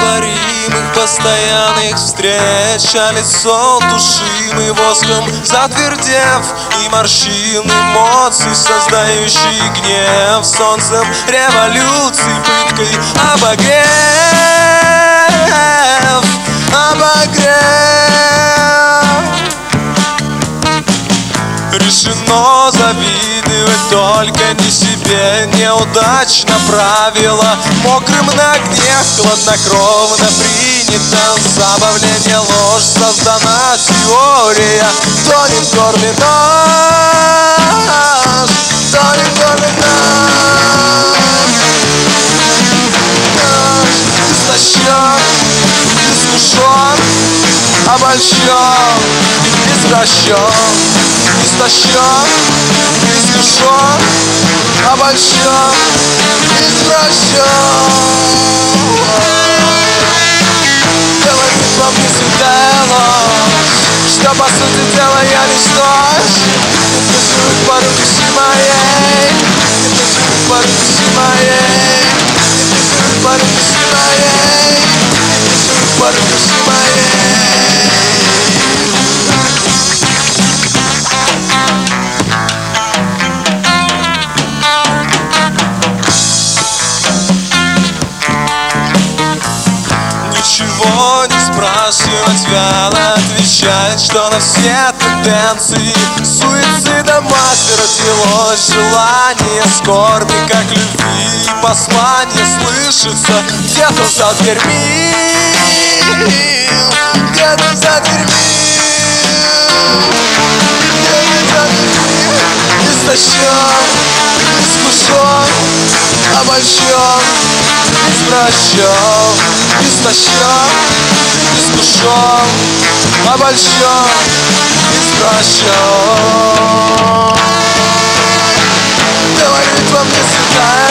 неповторимых постоянных встреч, а лицо тушимый воском затвердев, и морщин эмоций, создающий гнев, солнцем революции, пыткой обогрев, обогрев. Решено завидовать только не себе, неудачно правило мокрым на огне, хладнокровно принято забавление, ложь создана теория, тонет в горле нож, тонет в горле нож. Истощен, искушен, обольщен, извращен. Истощен, искушен, обольщен, извращен. Делай вид во мне святая ложь, что по сути дела я лишь ночь. Не танцует по руке моей, не танцует по руке моей, не танцует по руке моей, не танцует по руке моей. Ничего не спрашивать, вяло отвечать, что на все тенденции суицида мать родилось желание скорби, как любви, и послание слышится где-то за дверьми, где-то за дверьми, где-то за дверьми. Истощен, искушен, обольщен, извращен. Истощен, искушен, обольщен, извращен. Говорит во мне святая